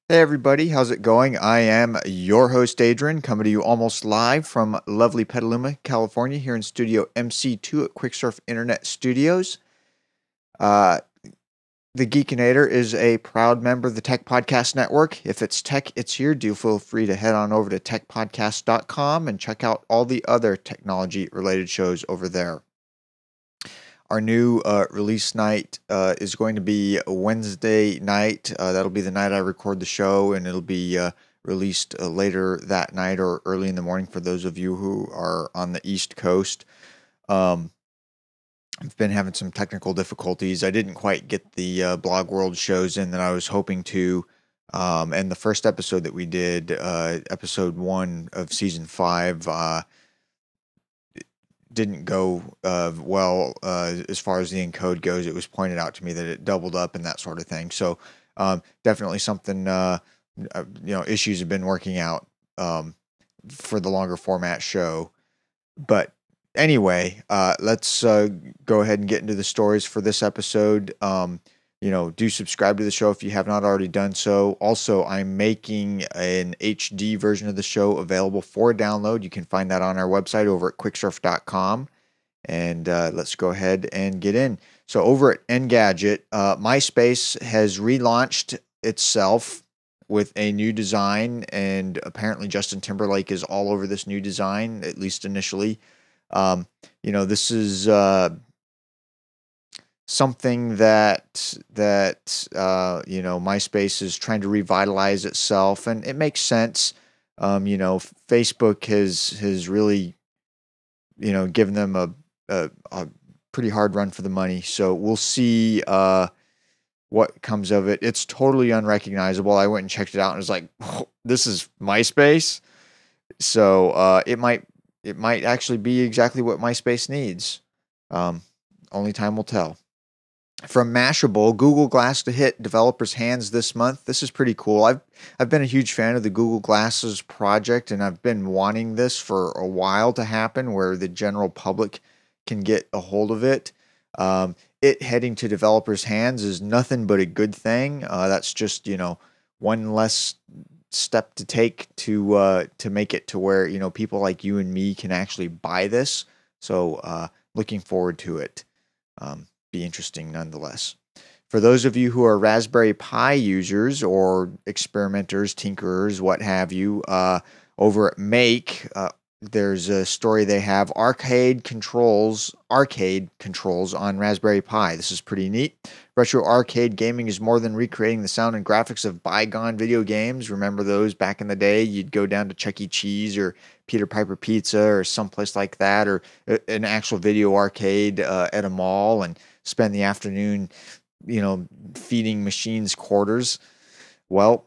Hey everybody, how's it going? I am your host Adrian, coming to you almost live from lovely Petaluma, California, here in Studio MC2 at Quicksurf Internet Studios. Uh, the Geekinator is a proud member of the Tech Podcast Network. If it's tech, it's here. Do feel free to head on over to techpodcast.com and check out all the other technology-related shows over there. Our new release night is going to be a Wednesday night. That'll be the night I record the show, and it'll be released later that night or early in the morning for those of you who are on the East Coast. I've been having some technical difficulties. I didn't quite get the Blog World shows in that I was hoping to. And the first episode that we did, episode 1 of season 5, didn't go well as far as the encode goes. It was pointed out to me that it doubled up and that sort of thing. So definitely something, issues have been working out for the longer format show. But anyway, let's go ahead and get into the stories for this episode. Do subscribe to the show if you have not already done so. Also, I'm making an HD version of the show available for download. You can find that on our website over at quicksurf.com. And let's go ahead and get in. So over at Engadget, MySpace has relaunched itself with a new design, and apparently Justin Timberlake is all over this new design, at least initially. This is something that MySpace is trying to revitalize itself, and it makes sense. Facebook has really given them a pretty hard run for the money, so we'll see what comes of it. It's totally unrecognizable. I went and checked it out and was like, oh, this is MySpace. So it might actually be exactly what MySpace needs. Only time will tell. From Mashable, Google Glass to hit developers' hands this month. This is pretty cool. I've been a huge fan of the Google Glasses project, and I've been wanting this for a while to happen, where the general public can get a hold of it. It heading to developers' hands is nothing but a good thing. That's just one less step to take to make it to where people like you and me can actually buy this. So looking forward to it. Be interesting nonetheless. For those of you who are Raspberry Pi users or experimenters, tinkerers, what have you, over at Make, there's a story they have, arcade controls on Raspberry Pi. This is pretty neat. Retro arcade gaming is more than recreating the sound and graphics of bygone video games. Remember those back in the day? You'd go down to Chuck E. Cheese or Peter Piper Pizza or someplace like that, or an actual video arcade at a mall, and spend the afternoon, feeding machines quarters. Well,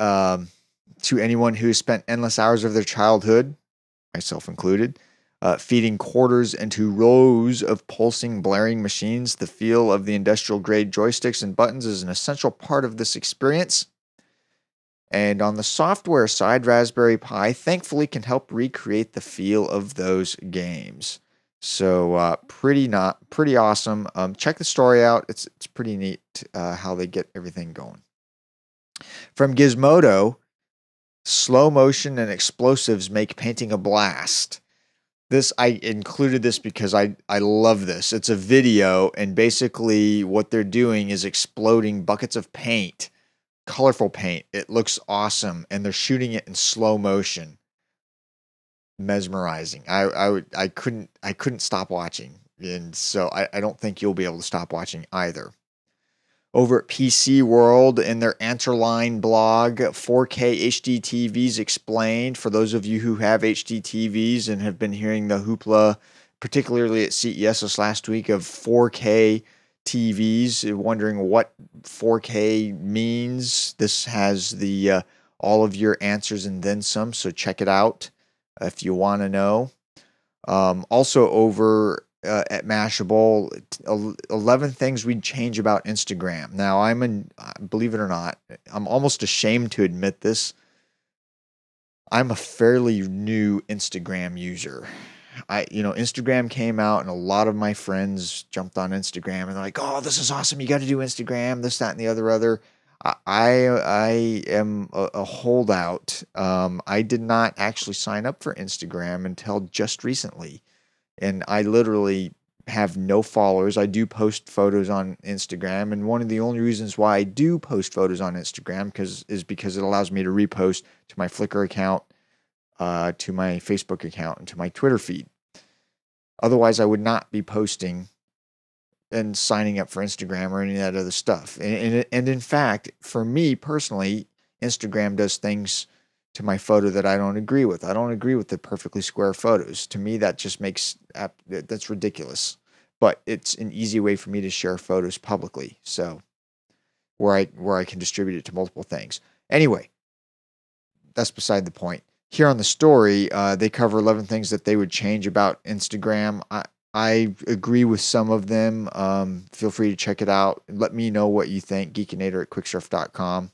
to anyone who spent endless hours of their childhood, myself included, feeding quarters into rows of pulsing, blaring machines, the feel of the industrial-grade joysticks and buttons is an essential part of this experience. And on the software side, Raspberry Pi thankfully can help recreate the feel of those games. So pretty awesome. Check the story out. It's pretty neat how they get everything going. From Gizmodo, slow motion and explosives make painting a blast. I included this because I love this. It's a video, and basically what they're doing is exploding buckets of paint, colorful paint. It looks awesome, and they're shooting it in slow motion. Mesmerizing. I couldn't stop watching, and so I don't think you'll be able to stop watching either. Over at PC World, in their Answerline blog, 4K HD TVs explained. For those of you who have HD TVs and have been hearing the hoopla, particularly at CES this last week, of 4K TVs, wondering what 4K means, this has the all of your answers and then some, so check it out if you want to know. Also over at Mashable, 11 things we'd change about Instagram. Now, believe it or not, I'm almost ashamed to admit this. I'm a fairly new Instagram user. Instagram came out, and a lot of my friends jumped on Instagram, and they're like, "Oh, this is awesome! You got to do Instagram, this, that, and the other." I am a holdout. I did not actually sign up for Instagram until just recently, and I literally have no followers. I do post photos on Instagram, and one of the only reasons why I do post photos on Instagram is because it allows me to repost to my Flickr account, to my Facebook account, and to my Twitter feed. Otherwise, I would not be posting and signing up for Instagram or any of that other stuff. And in fact, for me personally, Instagram does things to my photo that I don't agree with. I don't agree with the perfectly square photos. To me, that just that's ridiculous. But it's an easy way for me to share photos publicly. So where I can distribute it to multiple things. Anyway, that's beside the point. Here on the story, they cover 11 things that they would change about Instagram. I agree with some of them. Feel free to check it out. Let me know what you think. Geekinator at quicksurf.com.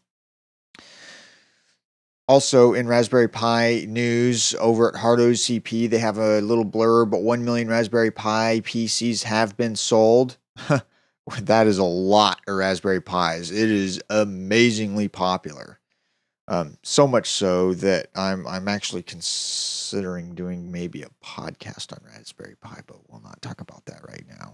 Also, in Raspberry Pi news, over at HardOCP, they have a little blurb, but 1 million Raspberry Pi PCs have been sold. That is a lot of Raspberry Pis. It is amazingly popular. So much so that I'm actually considering doing maybe a podcast on Raspberry Pi, but we'll not talk about that right now.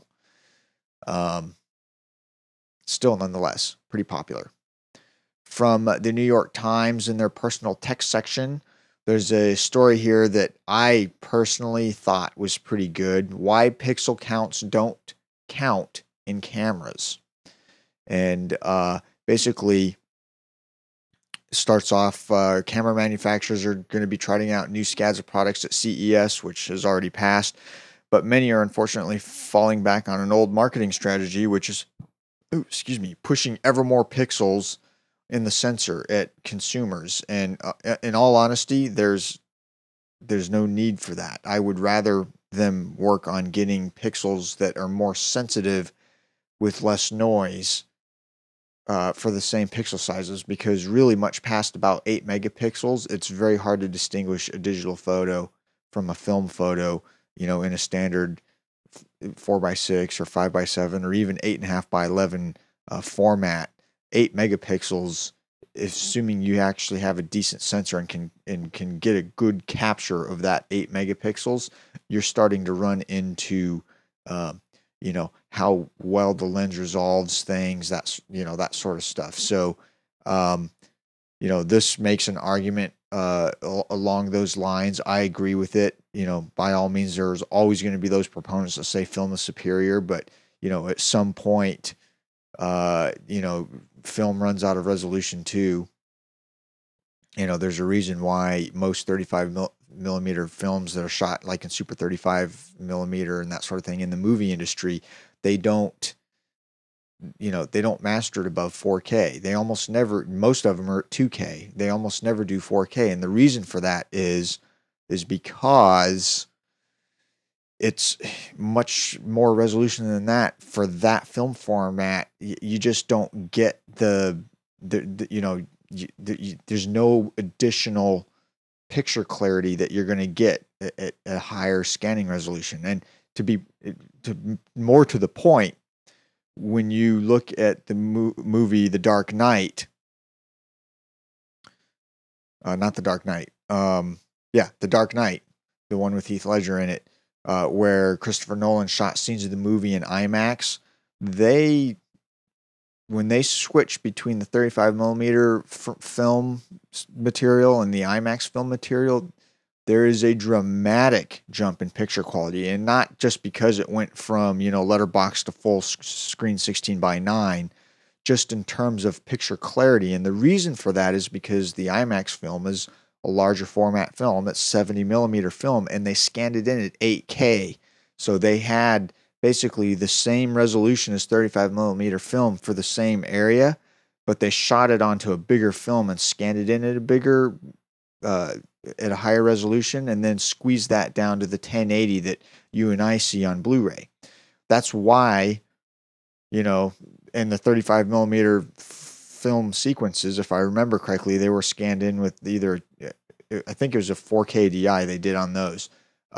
Still, nonetheless, pretty popular. From the New York Times in their personal text section, there's a story here that I personally thought was pretty good. Why pixel counts don't count in cameras. And basically starts off, camera manufacturers are going to be trying out new scads of products at CES, which has already passed. But many are unfortunately falling back on an old marketing strategy, which is, pushing ever more pixels in the sensor at consumers. And in all honesty, there's no need for that. I would rather them work on getting pixels that are more sensitive with less noise for the same pixel sizes, because really much past about 8 megapixels, it's very hard to distinguish a digital photo from a film photo, in a standard 4x6 or 5x7 or even 8.5x11 format. 8 megapixels, assuming you actually have a decent sensor and can get a good capture of that 8 megapixels, you're starting to run into how well the lens resolves things, that sort of stuff. So this makes an argument along those lines. I agree with it. By all means, there's always going to be those proponents that say film is superior, but at some point, film runs out of resolution too. There's a reason why most 35 millimeter films that are shot like in Super 35 millimeter and that sort of thing in the movie industry, they don't master it above 4K. They almost never, most of them are at 2K. They almost never do 4K. And the reason for that is because it's much more resolution than that for that film format. You just don't get there's no additional picture clarity that you're going to get at a higher scanning resolution. And more to the point, when you look at the movie The Dark Knight, not The Dark Knight, The Dark Knight, the one with Heath Ledger in it, where Christopher Nolan shot scenes of the movie in IMAX, when they switch between the 35 millimeter film material and the IMAX film material, there is a dramatic jump in picture quality, and not just because it went from, letterbox to full screen 16:9, just in terms of picture clarity. And the reason for that is because the IMAX film is a larger format film. It's 70 millimeter film, and they scanned it in at 8K. So they had basically the same resolution as 35 millimeter film for the same area, but they shot it onto a bigger film and scanned it in at at a higher resolution, and then squeezed that down to the 1080 that you and I see on Blu-ray. That's why, in the 35 millimeter film sequences, if I remember correctly, they were scanned in with either, I think it was a 4K DI they did on those.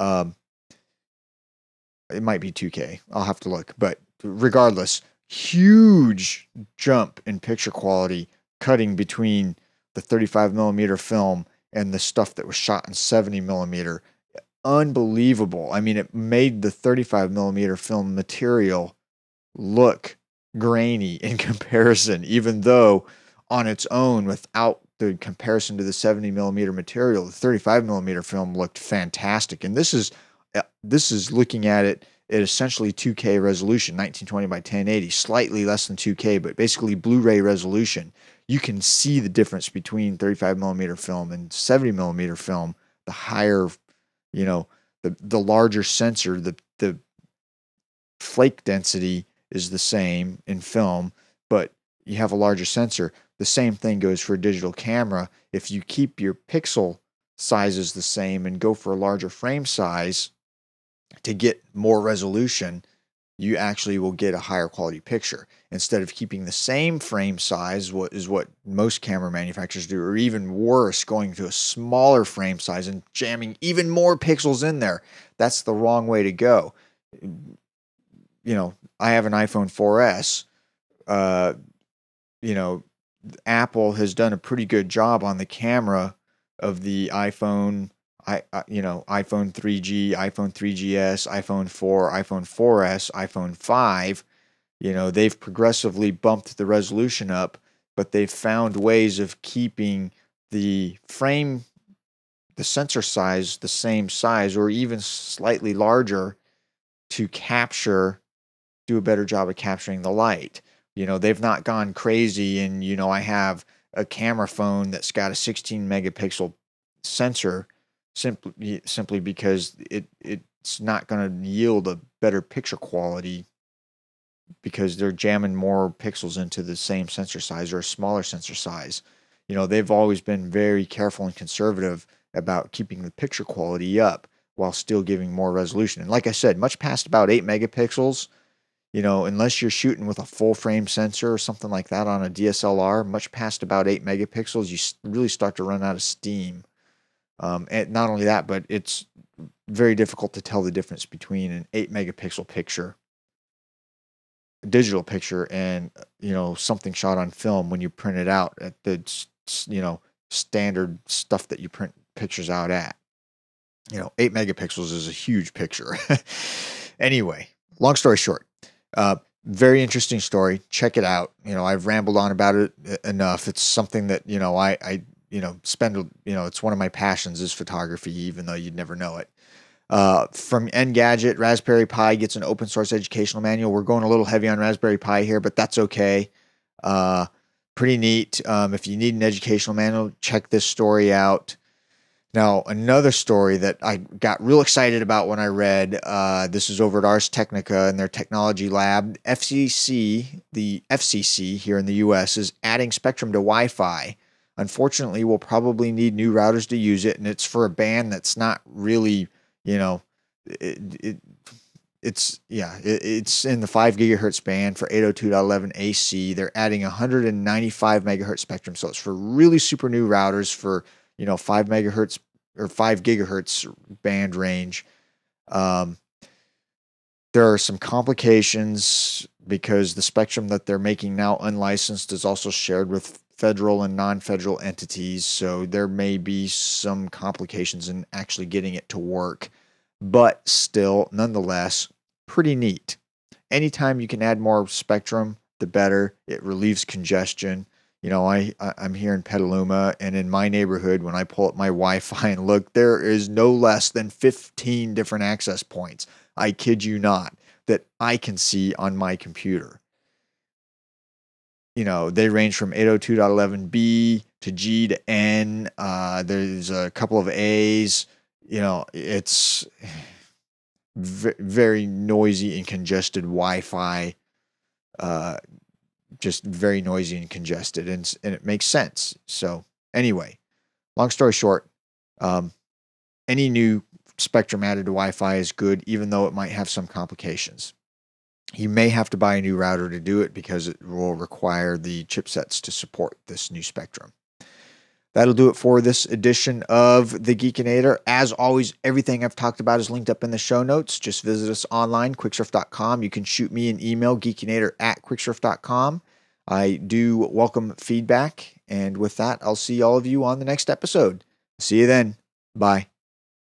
It might be 2K. I'll have to look. But regardless, huge jump in picture quality cutting between the 35 millimeter film and the stuff that was shot in 70 millimeter. Unbelievable. I mean, it made the 35 millimeter film material look grainy in comparison, even though on its own, without the comparison to the 70 millimeter material, the 35 millimeter film looked fantastic. And this is looking at it at essentially 2K resolution, 1920 by 1080, slightly less than 2K, but basically Blu-ray resolution. You can see the difference between 35 millimeter film and 70 millimeter film. The higher, the larger sensor, the flake density is the same in film, but you have a larger sensor. The same thing goes for a digital camera. If you keep your pixel sizes the same and go for a larger frame size to get more resolution, you actually will get a higher quality picture. Instead of keeping the same frame size, what most camera manufacturers do, or even worse, going to a smaller frame size and jamming even more pixels in there. That's the wrong way to go. I have an iPhone 4S. Apple has done a pretty good job on the camera of the iPhone, iPhone 3G, iPhone 3GS, iPhone 4, iPhone 4S, iPhone 5. They've progressively bumped the resolution up, but they've found ways of keeping the sensor size the same size or even slightly larger to do a better job of capturing the light. They've not gone crazy and, I have a camera phone that's got a 16 megapixel sensor simply because it's not going to yield a better picture quality because they're jamming more pixels into the same sensor size or a smaller sensor size. They've always been very careful and conservative about keeping the picture quality up while still giving more resolution. And like I said, much past about 8 megapixels, unless you're shooting with a full frame sensor or something like that on a DSLR, much past about 8 megapixels, you really start to run out of steam. And not only that, but it's very difficult to tell the difference between an 8 megapixel picture, digital picture, and, something shot on film when you print it out at the, standard stuff that you print pictures out at. 8 megapixels is a huge picture. Anyway, long story short, very interesting story. Check it out. I've rambled on about it enough. It's something that, I spend, it's one of my passions is photography, even though you'd never know it. From Engadget, Raspberry Pi gets an open source educational manual. We're going a little heavy on Raspberry Pi here, but that's okay. Pretty neat. If you need an educational manual, check this story out. Now, another story that I got real excited about when I read, this is over at Ars Technica and their technology lab. The FCC here in the US is adding Spectrum to Wi-Fi. Unfortunately, we'll probably need new routers to use it, and it's for a band that's not really, it's in the 5 gigahertz band for 802.11 AC. They're adding 195 megahertz spectrum, so it's for really super new routers for 5 megahertz or 5 gigahertz band range. There are some complications because the spectrum that they're making now unlicensed is also shared with federal and non-federal entities, so there may be some complications in actually getting it to work, but still, nonetheless, pretty neat. Anytime you can add more spectrum, the better. It relieves congestion. I'm here in Petaluma, and in my neighborhood, when I pull up my Wi-Fi and look, there is no less than 15 different access points. I kid you not, that I can see on my computer. They range from 802.11b to G to N. There's a couple of A's. It's very noisy and congested Wi-Fi. Just very noisy and congested, and it makes sense. So anyway, long story short, any new spectrum added to Wi-Fi is good, even though it might have some complications. You may have to buy a new router to do it because it will require the chipsets to support this new spectrum. That'll do it for this edition of The Geekinator. As always, everything I've talked about is linked up in the show notes. Just visit us online, quicksurf.com. You can shoot me an email, geekinator@quicksurf.com. I do welcome feedback. And with that, I'll see all of you on the next episode. See you then. Bye.